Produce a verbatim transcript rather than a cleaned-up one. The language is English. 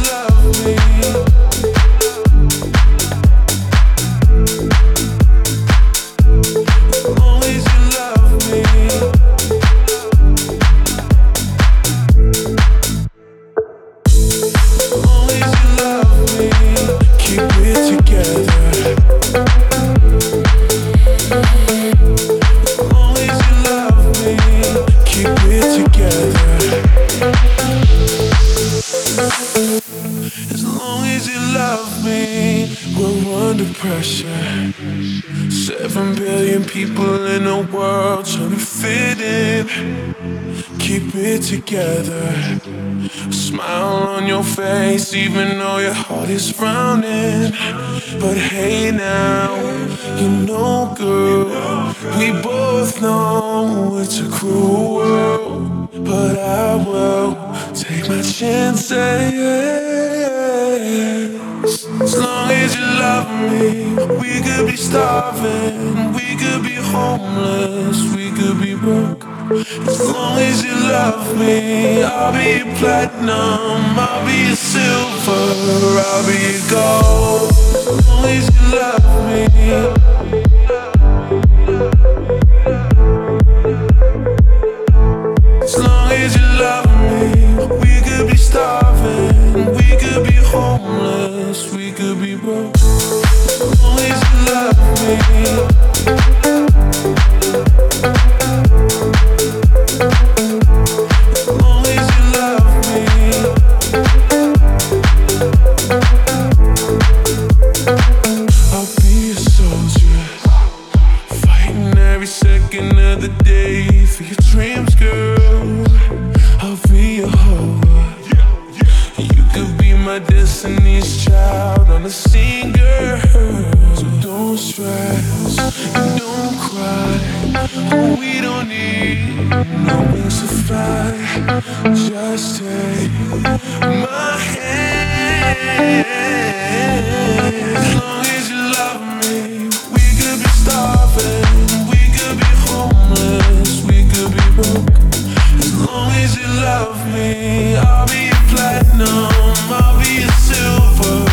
Together, a smile on your face, even though your heart is frowning. But hey now, you know, girl, we both know it's a cruel world, but I will take my chances. As long as you love me, we could be starving, we could be homeless, we could be broke. As long as you love me, I'll be a platinum, I'll be a silver, I'll be a gold. As long as you love me. As long as you love me, we could be starving, we could be homeless, we could be broke. As long as you love me. Destiny's Child on the singer. So don't stress and don't cry. We don't need no wings to fly. Just take my hand. As long as you love me, we could be starving, we could be homeless, we could be broke. As long as you love me, I'll be a platinum, I'll be a silver,